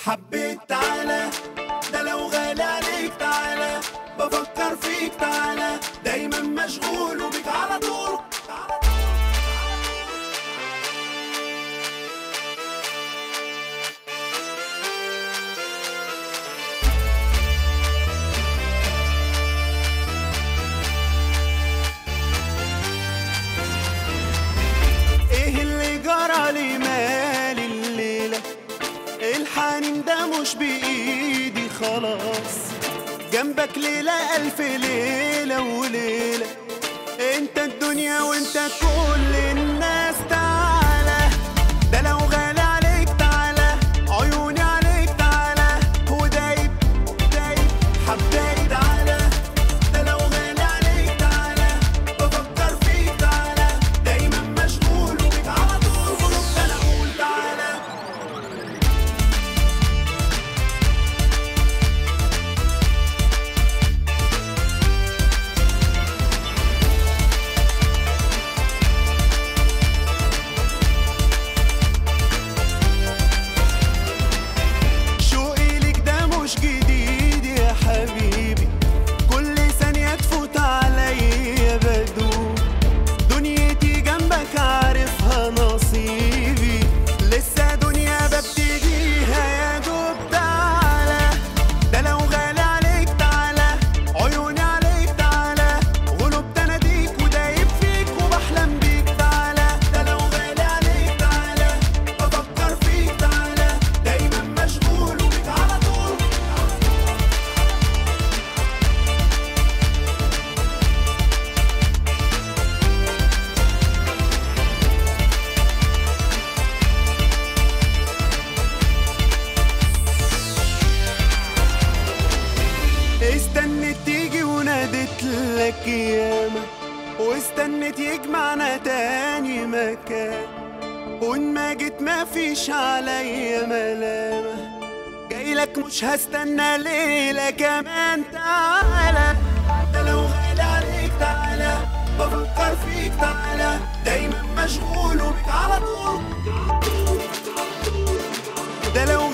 حبيت تعالى، ده لو غالي عليك تعالى، بفكر فيك تعالى، دايما مشغول وبيك على طول. ايه اللي جرى لي مالي الليلة؟ الحنين ده مش بإيدي خلاص، جنبك ليلة ألف ليلة وليلة، انت الدنيا وانت كل الناس. تعالى، ده لو غالي عليك تعالى، عيوني عليك تعالى، هو دايب دايب حبايب. تعالى، ده لو غالي عليك تعالى، بفكر فيك تعالى، دايما مشغول وبيك على طول. غلط انا اقول تعالى. حبيبي كل ثانية تفوت عليا بدوب، دنيتي جنبك عارفها نصيبي، لسه دنيا ببتديها يا دوب. تعالى، ده لو غالي عليك تعالى، عيوني عليك تعالى، غلوب تناديك ودايب فيك وبحلم بيك. تعالى، ده لو غالي عليك تعالى، بفكر فيك تعالى، دايما مشغول وبيك على طول. استنيت تيجي ونادت لك ياما، واستنيت يجمعنا تاني مكان، وان ما جيت ما فيش عليا ملامة، جايلك مش هستنى ليلة كمان. تعالى، ده لو غالي عليك تعالى، بفكر فيك تعالى، دايما مشغول وبيك على طول. ده لو